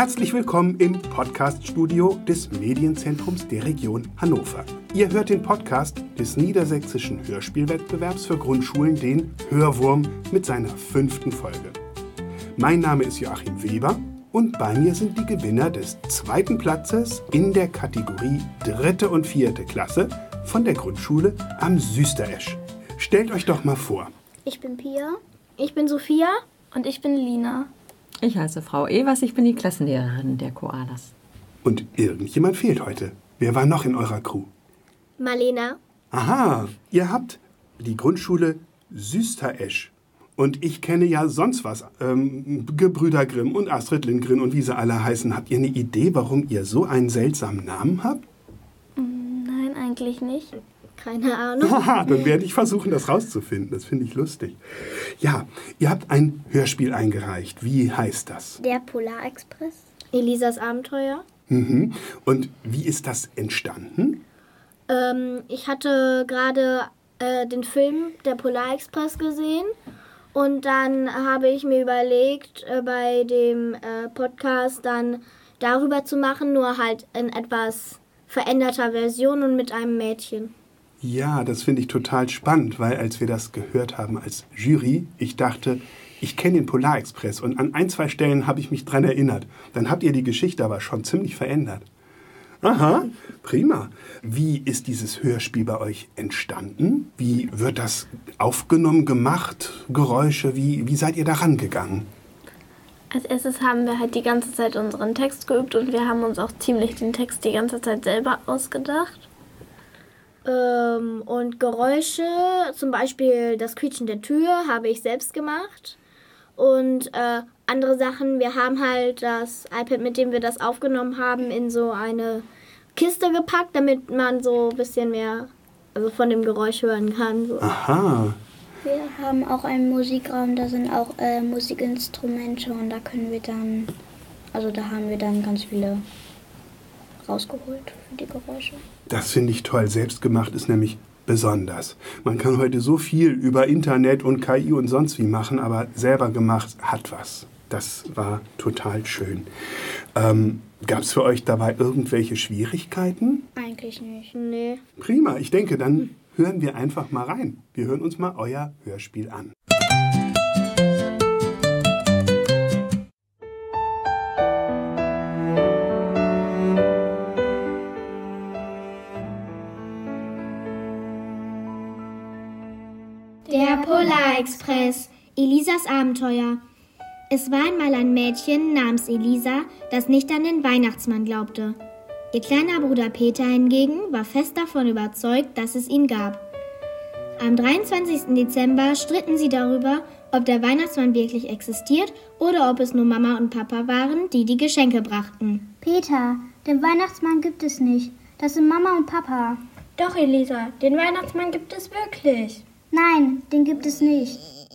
Herzlich willkommen im Podcast-Studio des Medienzentrums der Region Hannover. Ihr hört den Podcast des Niedersächsischen Hörspielwettbewerbs für Grundschulen, den Hörwurm, mit seiner 5. Folge. Mein Name ist Joachim Weber und bei mir sind die Gewinner des 2. Platzes in der Kategorie 3. und 4. Klasse von der Grundschule am Süsteresch. Stellt euch doch mal vor. Ich bin Pia. Ich bin Sophia. Und ich bin Lina. Ich heiße Frau Evers, ich bin die Klassenlehrerin der Koalas. Und irgendjemand fehlt heute. Wer war noch in eurer Crew? Marlena. Aha, ihr habt die Grundschule Süsteresch. Und ich kenne ja sonst was. Gebrüder Grimm und Astrid Lindgren und wie sie alle heißen. Habt ihr eine Idee, warum ihr so einen seltsamen Namen habt? Nein, eigentlich nicht. Keine Ahnung. Haha, dann werde ich versuchen, das rauszufinden. Das finde ich lustig. Ja, ihr habt ein Hörspiel eingereicht. Wie heißt das? Der Polarexpress. Elisas Abenteuer. Mhm. Und wie ist das entstanden? Ich hatte gerade den Film Der Polarexpress gesehen. Und dann habe ich mir überlegt, bei dem Podcast dann darüber zu machen, nur halt in etwas veränderter Version und mit einem Mädchen. Ja, das finde ich total spannend, weil als wir das gehört haben als Jury, ich dachte, ich kenne den Polarexpress und an 1, 2 Stellen habe ich mich dran erinnert. Dann habt ihr die Geschichte aber schon ziemlich verändert. Aha, prima. Wie ist dieses Hörspiel bei euch entstanden? Wie wird das aufgenommen, gemacht, Geräusche? Wie seid ihr da rangegangen? Als erstes haben wir halt die ganze Zeit unseren Text geübt und wir haben uns auch ziemlich den Text die ganze Zeit selber ausgedacht. Und Geräusche, zum Beispiel das Quietschen der Tür, habe ich selbst gemacht. Und andere Sachen, wir haben halt das iPad, mit dem wir das aufgenommen haben, in so eine Kiste gepackt, damit man so ein bisschen mehr von dem Geräusch hören kann. So. Aha. Wir haben auch einen Musikraum, da sind auch Musikinstrumente und da können wir dann, da haben wir dann ganz viele rausgeholt für die Geräusche. Das finde ich toll. Selbstgemacht ist nämlich besonders. Man kann heute so viel über Internet und KI und sonst wie machen, aber selber gemacht hat was. Das war total schön. Gab es für euch dabei irgendwelche Schwierigkeiten? Eigentlich nicht. Nee. Prima, ich denke, dann hören wir einfach mal rein. Wir hören uns mal euer Hörspiel an. Der Polarexpress. Elisas Abenteuer. Es war einmal ein Mädchen namens Elisa, das nicht an den Weihnachtsmann glaubte. Ihr kleiner Bruder Peter hingegen war fest davon überzeugt, dass es ihn gab. Am 23. Dezember stritten sie darüber, ob der Weihnachtsmann wirklich existiert oder ob es nur Mama und Papa waren, die die Geschenke brachten. Peter, den Weihnachtsmann gibt es nicht. Das sind Mama und Papa. Doch, Elisa, den Weihnachtsmann gibt es wirklich. Nein, den gibt es nicht.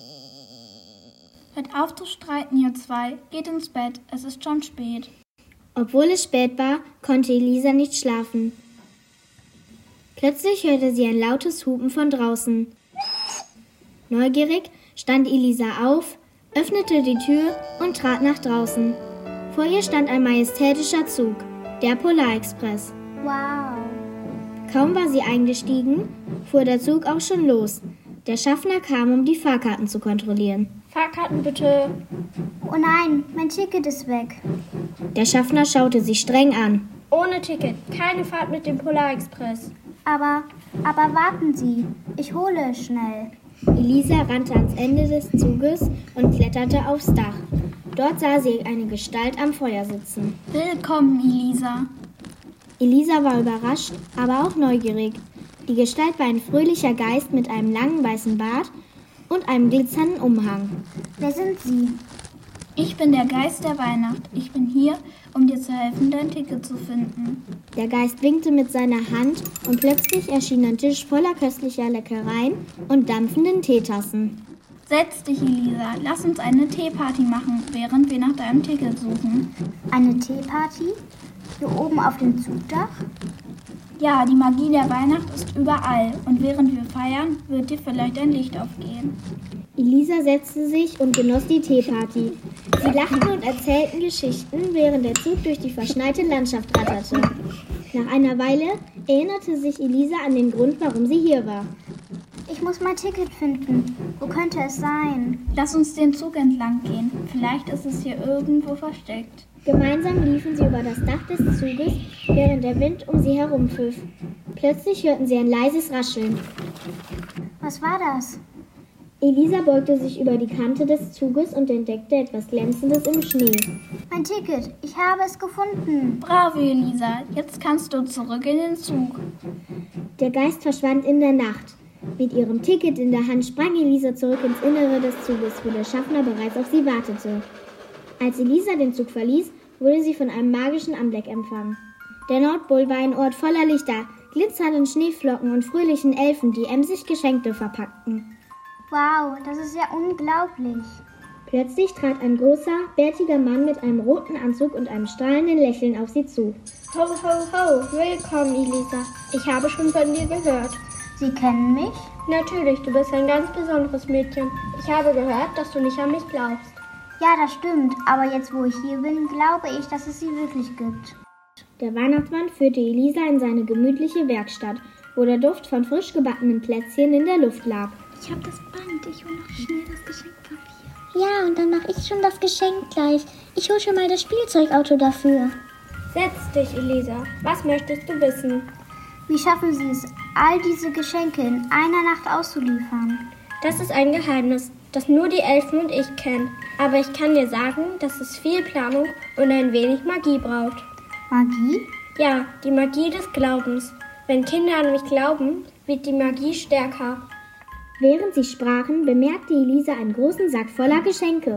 Hört auf zu streiten, ihr zwei. Geht ins Bett, es ist schon spät. Obwohl es spät war, konnte Elisa nicht schlafen. Plötzlich hörte sie ein lautes Hupen von draußen. Neugierig stand Elisa auf, öffnete die Tür und trat nach draußen. Vor ihr stand ein majestätischer Zug, der Polarexpress. Wow. Kaum war sie eingestiegen, fuhr der Zug auch schon los. Der Schaffner kam, um die Fahrkarten zu kontrollieren. Fahrkarten bitte. Oh nein, mein Ticket ist weg. Der Schaffner schaute sie streng an. Ohne Ticket, keine Fahrt mit dem Polarexpress. Aber warten Sie, ich hole es schnell. Elisa rannte ans Ende des Zuges und kletterte aufs Dach. Dort sah sie eine Gestalt am Feuer sitzen. Willkommen, Elisa. Elisa war überrascht, aber auch neugierig. Die Gestalt war ein fröhlicher Geist mit einem langen weißen Bart und einem glitzernden Umhang. Wer sind Sie? Ich bin der Geist der Weihnacht. Ich bin hier, um dir zu helfen, dein Ticket zu finden. Der Geist winkte mit seiner Hand und plötzlich erschien ein Tisch voller köstlicher Leckereien und dampfenden Teetassen. Setz dich, Elisa. Lass uns eine Teeparty machen, während wir nach deinem Ticket suchen. Eine Teeparty? Hier oben auf dem Zugdach? Ja, die Magie der Weihnacht ist überall. Und während wir feiern, wird dir vielleicht ein Licht aufgehen. Elisa setzte sich und genoss die Teeparty. Sie lachten und erzählten Geschichten, während der Zug durch die verschneite Landschaft ratterte. Nach einer Weile erinnerte sich Elisa an den Grund, warum sie hier war. Ich muss mein Ticket finden. Wo könnte es sein? Lass uns den Zug entlang gehen. Vielleicht ist es hier irgendwo versteckt. Gemeinsam liefen sie über das Dach des Zuges, während der Wind um sie herum pfiff. Plötzlich hörten sie ein leises Rascheln. Was war das? Elisa beugte sich über die Kante des Zuges und entdeckte etwas Glänzendes im Schnee. Mein Ticket. Ich habe es gefunden. Bravo, Elisa. Jetzt kannst du zurück in den Zug. Der Geist verschwand in der Nacht. Mit ihrem Ticket in der Hand sprang Elisa zurück ins Innere des Zuges, wo der Schaffner bereits auf sie wartete. Als Elisa den Zug verließ, wurde sie von einem magischen Anblick empfangen. Der Nordpol war ein Ort voller Lichter, glitzernden Schneeflocken und fröhlichen Elfen, die emsig Geschenke verpackten. Wow, das ist ja unglaublich. Plötzlich trat ein großer, bärtiger Mann mit einem roten Anzug und einem strahlenden Lächeln auf sie zu. Ho, ho, ho, willkommen, Elisa. Ich habe schon von dir gehört. Sie kennen mich? Natürlich, du bist ein ganz besonderes Mädchen. Ich habe gehört, dass du nicht an mich glaubst. Ja, das stimmt. Aber jetzt, wo ich hier bin, glaube ich, dass es sie wirklich gibt. Der Weihnachtsmann führte Elisa in seine gemütliche Werkstatt, wo der Duft von frisch gebackenen Plätzchen in der Luft lag. Ich habe das Band. Ich hole noch schnell das Geschenkpapier. Ja, und dann mache ich schon das Geschenk gleich. Ich hole schon mal das Spielzeugauto dafür. Setz dich, Elisa. Was möchtest du wissen? Wie schaffen Sie es, all diese Geschenke in einer Nacht auszuliefern? Das ist ein Geheimnis, das nur die Elfen und ich kennen. Aber ich kann dir sagen, dass es viel Planung und ein wenig Magie braucht. Magie? Ja, die Magie des Glaubens. Wenn Kinder an mich glauben, wird die Magie stärker. Während sie sprachen, bemerkte Elisa einen großen Sack voller Geschenke.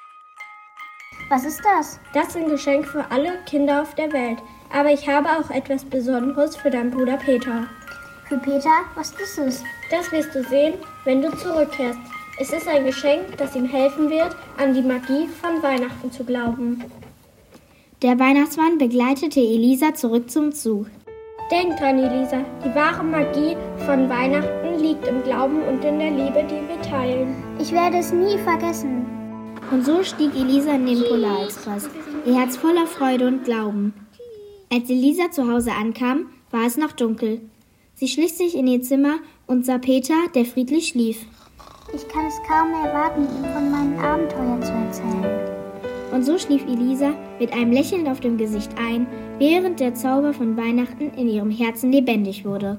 Was ist das? Das sind Geschenke für alle Kinder auf der Welt. Aber ich habe auch etwas Besonderes für deinen Bruder Peter. Für Peter? Was ist es? Das wirst du sehen, wenn du zurückkehrst. Es ist ein Geschenk, das ihm helfen wird, an die Magie von Weihnachten zu glauben. Der Weihnachtsmann begleitete Elisa zurück zum Zug. Denk dran, Elisa, die wahre Magie von Weihnachten liegt im Glauben und in der Liebe, die wir teilen. Ich werde es nie vergessen. Und so stieg Elisa in den Polarexpress, ihr Herz voller Freude und Glauben. Als Elisa zu Hause ankam, war es noch dunkel. Sie schlich sich in ihr Zimmer und sah Peter, der friedlich schlief. Ich kann es kaum erwarten, ihm von meinen Abenteuern zu erzählen. Und so schlief Elisa mit einem Lächeln auf dem Gesicht ein, während der Zauber von Weihnachten in ihrem Herzen lebendig wurde.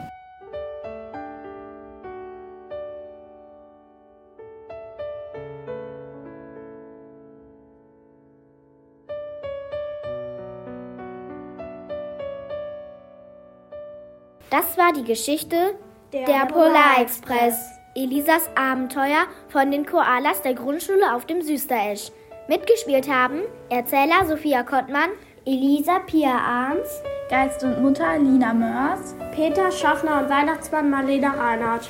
Das war die Geschichte Der Polarexpress. Elisas Abenteuer von den Koalas der Grundschule auf dem Süsteresch. Mitgespielt haben Erzähler Sophia Kottmann, Elisa Pia Arns, Geist und Mutter Lina Mörs, Peter Schaffner und Weihnachtsmann Marlena Reinhardt.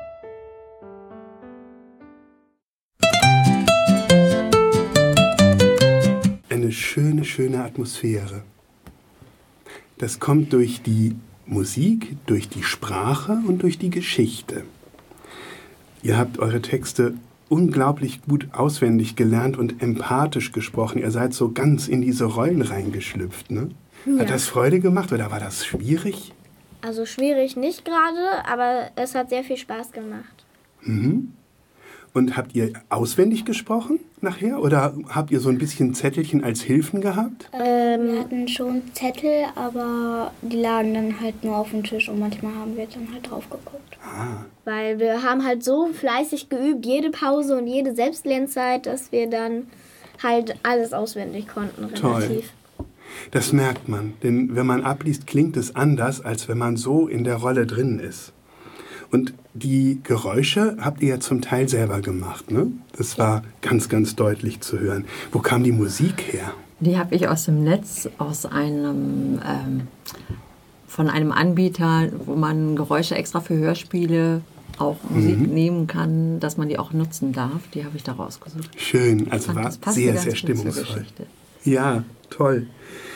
Eine schöne, schöne Atmosphäre. Das kommt durch die Musik, durch die Sprache und durch die Geschichte. Ihr habt eure Texte unglaublich gut auswendig gelernt und empathisch gesprochen. Ihr seid so ganz in diese Rollen reingeschlüpft, ne? Ja. Hat das Freude gemacht oder war das schwierig? Also schwierig nicht gerade, aber es hat sehr viel Spaß gemacht. Mhm. Und habt ihr auswendig gesprochen nachher oder habt ihr so ein bisschen Zettelchen als Hilfen gehabt? Wir hatten schon Zettel, aber die lagen dann halt nur auf dem Tisch und manchmal haben wir dann halt drauf geguckt. Ah. Weil wir haben halt so fleißig geübt, jede Pause und jede Selbstlernzeit, dass wir dann halt alles auswendig konnten, relativ. Toll. Das merkt man, denn wenn man abliest, klingt es anders, als wenn man so in der Rolle drin ist. Und die Geräusche habt ihr ja zum Teil selber gemacht, ne? Das war ganz, ganz deutlich zu hören. Wo kam die Musik her? Die habe ich aus dem Netz, aus einem von einem Anbieter, wo man Geräusche extra für Hörspiele, auch Musik nehmen kann, dass man die auch nutzen darf. Die habe ich da rausgesucht. Schön, also war sehr, sehr stimmungsvoll. Ja, toll.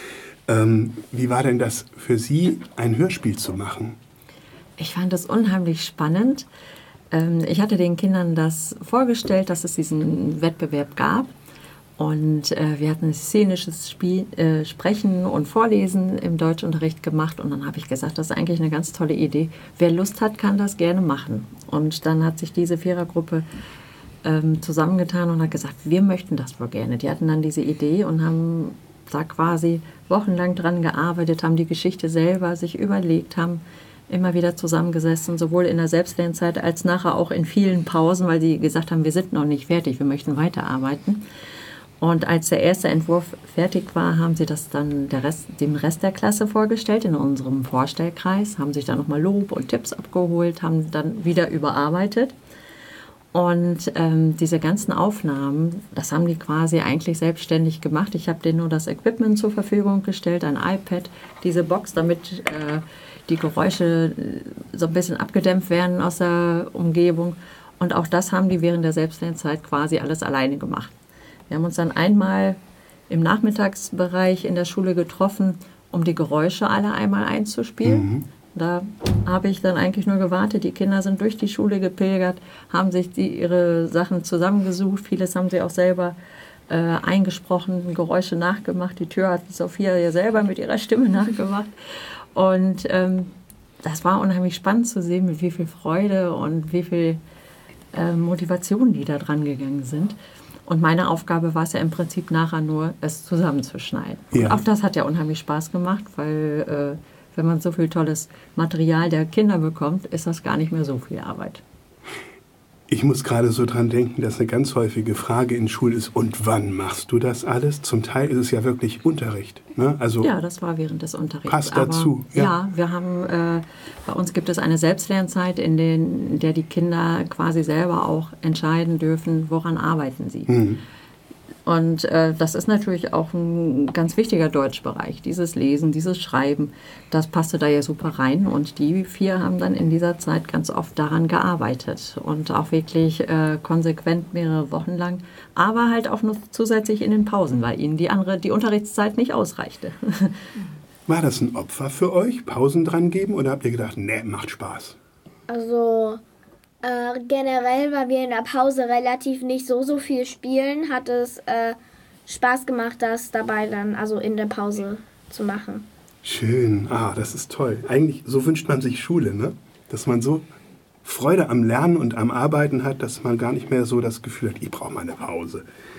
Wie war denn das für Sie, ein Hörspiel zu machen? Ich fand das unheimlich spannend. Ich hatte den Kindern das vorgestellt, dass es diesen Wettbewerb gab. Und wir hatten szenisches Sprechen und Vorlesen im Deutschunterricht gemacht. Und dann habe ich gesagt, das ist eigentlich eine ganz tolle Idee. Wer Lust hat, kann das gerne machen. Und dann hat sich diese Vierergruppe zusammengetan und hat gesagt, wir möchten das wohl gerne. Die hatten dann diese Idee und haben da quasi wochenlang dran gearbeitet, haben die Geschichte selber sich überlegt, haben immer wieder zusammengesessen, sowohl in der Selbstlernzeit als nachher auch in vielen Pausen, weil sie gesagt haben, wir sind noch nicht fertig, wir möchten weiterarbeiten. Und als der erste Entwurf fertig war, haben sie das dann dem Rest der Klasse vorgestellt in unserem Vorstellkreis, haben sich dann nochmal Lob und Tipps abgeholt, haben dann wieder überarbeitet. Und diese ganzen Aufnahmen, das haben die quasi eigentlich selbstständig gemacht. Ich habe denen nur das Equipment zur Verfügung gestellt, ein iPad, diese Box, damit die Geräusche so ein bisschen abgedämpft werden aus der Umgebung. Und auch das haben die während der Selbstlernzeit quasi alles alleine gemacht. Wir haben uns dann einmal im Nachmittagsbereich in der Schule getroffen, um die Geräusche alle einmal einzuspielen. Mhm. Da habe ich dann eigentlich nur gewartet. Die Kinder sind durch die Schule gepilgert, haben sich ihre Sachen zusammengesucht. Vieles haben sie auch selber eingesprochen, Geräusche nachgemacht. Die Tür hat Sophia ja selber mit ihrer Stimme nachgemacht. Und das war unheimlich spannend zu sehen, mit wie viel Freude und wie viel Motivation die da dran gegangen sind. Und meine Aufgabe war es ja im Prinzip nachher nur, es zusammenzuschneiden. Ja. Und auch das hat ja unheimlich Spaß gemacht, weil wenn man so viel tolles Material der Kinder bekommt, ist das gar nicht mehr so viel Arbeit. Ich muss gerade so dran denken, dass eine ganz häufige Frage in Schulen ist, und wann machst du das alles? Zum Teil ist es ja wirklich Unterricht. Ne? Also ja, das war während des Unterrichts. Passt dazu. Ja, wir haben, bei uns gibt es eine Selbstlernzeit, in der die Kinder quasi selber auch entscheiden dürfen, woran arbeiten sie. Mhm. Und das ist natürlich auch ein ganz wichtiger Deutschbereich. Dieses Lesen, dieses Schreiben, das passte da ja super rein. Und die 4 haben dann in dieser Zeit ganz oft daran gearbeitet. Und auch wirklich konsequent mehrere Wochen lang. Aber halt auch noch zusätzlich in den Pausen, weil ihnen die Unterrichtszeit nicht ausreichte. War das ein Opfer für euch, Pausen dran geben? Oder habt ihr gedacht, nee, macht Spaß? Also generell, weil wir in der Pause relativ nicht so viel spielen, hat es Spaß gemacht, das dabei dann, also in der Pause zu machen. Schön, das ist toll. Eigentlich, so wünscht man sich Schule, ne? Dass man so Freude am Lernen und am Arbeiten hat, dass man gar nicht mehr so das Gefühl hat, ich brauche mal eine Pause.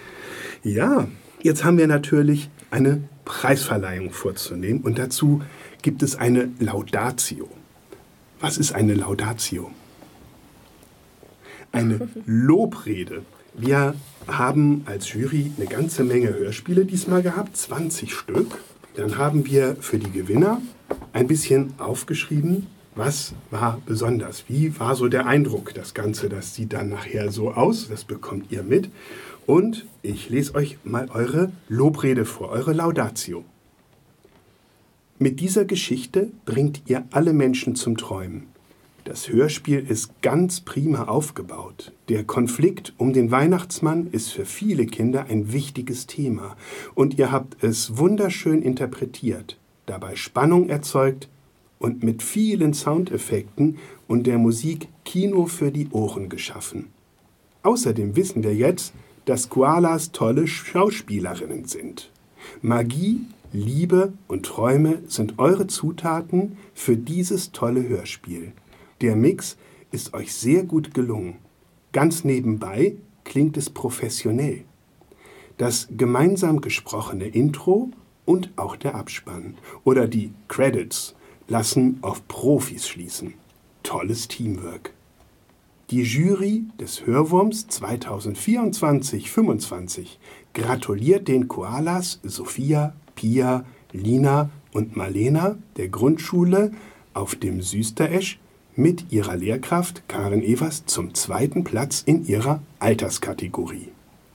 Ja, jetzt haben wir natürlich eine Preisverleihung vorzunehmen und dazu gibt es eine Laudatio. Was ist eine Laudatio? Eine Lobrede. Wir haben als Jury eine ganze Menge Hörspiele diesmal gehabt, 20 Stück. Dann haben wir für die Gewinner ein bisschen aufgeschrieben, was war besonders. Wie war so der Eindruck, das Ganze, das sieht dann nachher so aus, das bekommt ihr mit. Und ich lese euch mal eure Lobrede vor, eure Laudatio. Mit dieser Geschichte bringt ihr alle Menschen zum Träumen. Das Hörspiel ist ganz prima aufgebaut. Der Konflikt um den Weihnachtsmann ist für viele Kinder ein wichtiges Thema. Und ihr habt es wunderschön interpretiert, dabei Spannung erzeugt und mit vielen Soundeffekten und der Musik Kino für die Ohren geschaffen. Außerdem wissen wir jetzt, dass Koalas tolle Schauspielerinnen sind. Magie, Liebe und Träume sind eure Zutaten für dieses tolle Hörspiel. Der Mix ist euch sehr gut gelungen. Ganz nebenbei klingt es professionell. Das gemeinsam gesprochene Intro und auch der Abspann oder die Credits lassen auf Profis schließen. Tolles Teamwork. Die Jury des Hörwurms 2024-25 gratuliert den Koalas Sophia, Pia, Lina und Marlena der Grundschule auf dem Süsteresch mit ihrer Lehrkraft Karin Evers zum 2. Platz in ihrer Alterskategorie.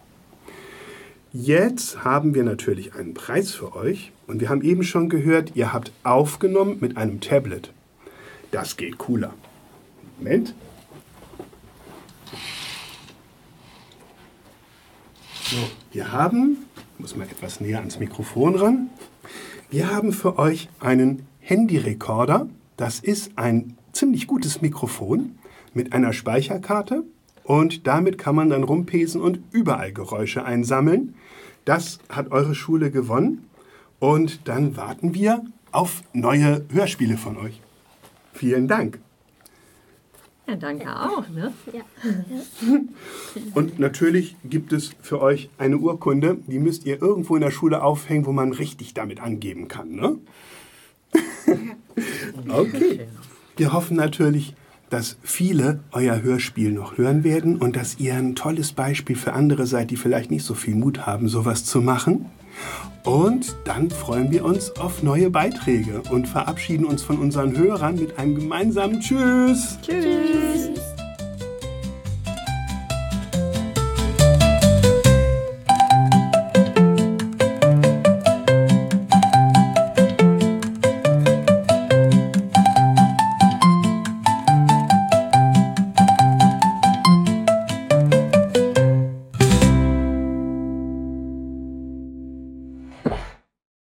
Jetzt haben wir natürlich einen Preis für euch und wir haben eben schon gehört, ihr habt aufgenommen mit einem Tablet. Das geht cooler. Moment. So, wir haben, ich muss mal etwas näher ans Mikrofon ran, Wir haben für euch einen Handyrekorder. Das ist ein ziemlich gutes Mikrofon mit einer Speicherkarte. Und damit kann man dann rumpesen und überall Geräusche einsammeln. Das hat eure Schule gewonnen. Und dann warten wir auf neue Hörspiele von euch. Vielen Dank. Ja, danke auch. Ne? Und natürlich gibt es für euch eine Urkunde, die müsst ihr irgendwo in der Schule aufhängen, wo man richtig damit angeben kann. Ne? Okay. Wir hoffen natürlich, dass viele euer Hörspiel noch hören werden und dass ihr ein tolles Beispiel für andere seid, die vielleicht nicht so viel Mut haben, sowas zu machen. Und dann freuen wir uns auf neue Beiträge und verabschieden uns von unseren Hörern mit einem gemeinsamen Tschüss. Tschüss.